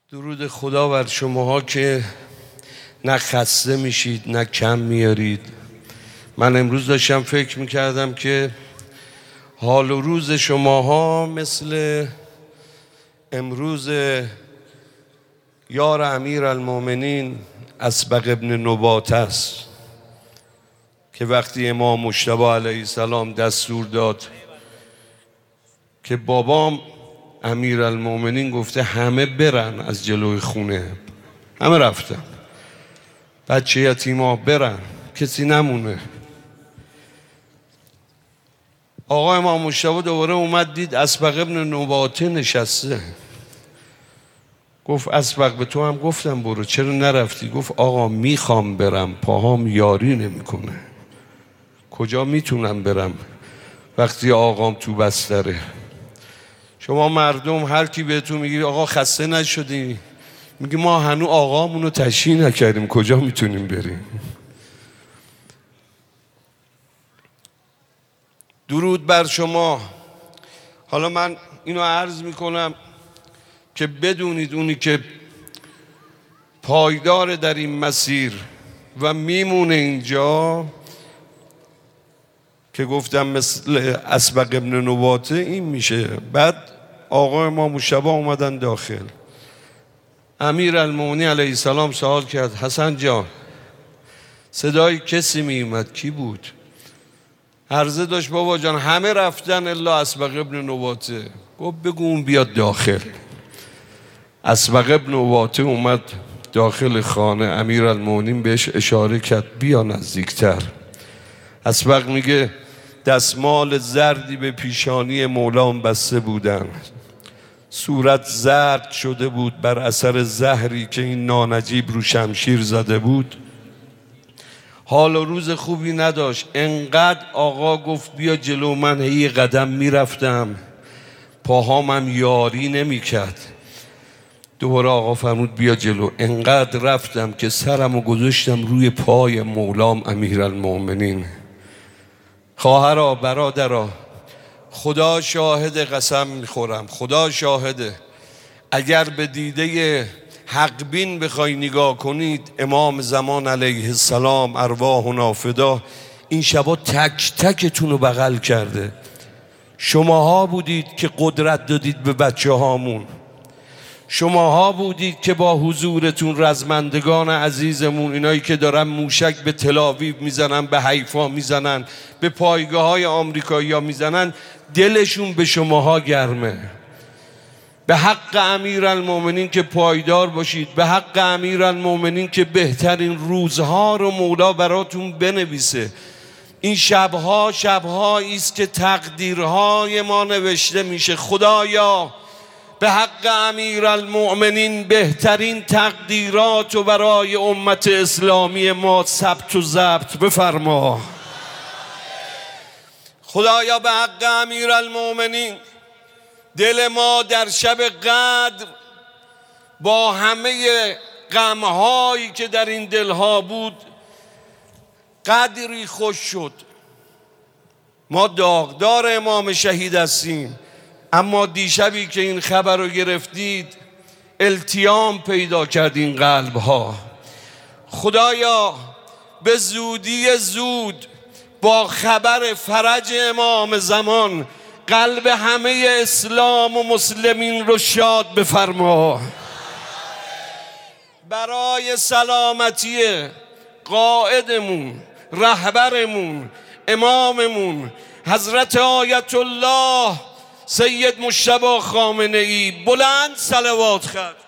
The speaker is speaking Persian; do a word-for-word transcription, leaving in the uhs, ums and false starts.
درود خدا بر شماها که نه خسته میشید نه کم میارید. من امروز داشتم فکر میکردم که حال و روز شماها مثل امروز یار امیر المومنین اسبق ابن نباته است که وقتی امام مجتبی علیه السلام دستور داد که بابام امیر المومنین گفته همه برن از جلوی خونه، همه رفتن، بچه یتیما برن، کسی نمونه. آقا امام مجتبی دوباره اومد دید اسبق ابن نباته نشسته، گفت اسبق به تو هم گفتم برو، چرا نرفتی؟ گفت آقا میخوام برم، پاهام یاری نمیکنه، کجا میتونم برم وقتی آقام تو بستره؟ شما مردم هر کی بهتون میگه آقا خسته نشدی، میگه ما هنو آقامونو تشییع نکردیم، کجا میتونیم بریم؟ درود بر شما. حالا من اینو عرض میکنم که بدونید اونی که پایدار در این مسیر و میمونه اینجا که گفتم مثل اسبق ابن نباته این میشه. بعد آقا امام مجتبی اومدن داخل، امیر المومنین علیه السلام سوال کرد حسن جان صدای کسی میومد، کی بود؟ عرضه داشت بابا جان همه رفتن الا اسبق ابن نباته. گفت بگو اون بیاد داخل. اسبق ابن نباته اومد داخل خانه، امیر المومنین بهش اشاره کرد بیا نزدیکتر. اسبق میگه دستمال زردی به پیشانی مولام بسته بودن، صورت زرد شده بود بر اثر زهری که این نانجیب رو شمشیر زده بود، حال و روز خوبی نداشت. انقدر آقا گفت بیا جلو، من هی قدم میرفتم پاهامم یاری نمیکرد. دوباره آقا فرمود بیا جلو، انقدر رفتم که سرمو گذاشتم روی پای مولام امیر المومنین. خواهرا برادرا، خدا شاهد، قسم میخورم خدا شاهده، اگر به دیده حق بین بخوای نگاه کنید امام زمان علیه السلام ارواحنا فدا این شبا تک تکتون رو بغل کرده. شماها بودید که قدرت دادید به بچه هامون، شماها بودید که با حضورتون رزمندگان عزیزمون، اینایی که دارن موشک به تلاویو میزنن، به حیفا میزنن، به پایگاه های آمریکایی ها میزنن، دلشون به شماها گرمه. به حق امیر المومنین که پایدار باشید، به حق امیر المومنین که بهترین روزها رو مولا براتون بنویسه. این شبها شبهایی است که تقدیرهای ما نوشته میشه. خدایا به حق امیر المومنین بهترین تقدیرات و برای امت اسلامی ما ثبت و ضبط بفرما. خدایا به حق امیر المومنین دل ما در شب قدر با همه غمهایی که در این دلها بود قدری خوش شد. ما داغدار امام شهید هستیم، اما دیشبی که این خبر رو گرفتید التیام پیدا کرد این قلب ها. خدایا به زودی زود با خبر فرج امام زمان قلب همه اسلام و مسلمین رو شاد بفرما. برای سلامتی قائدمون، رهبرمون، اماممون حضرت آیت الله سید مجتبی خامنه ای بلند صلوات خواند.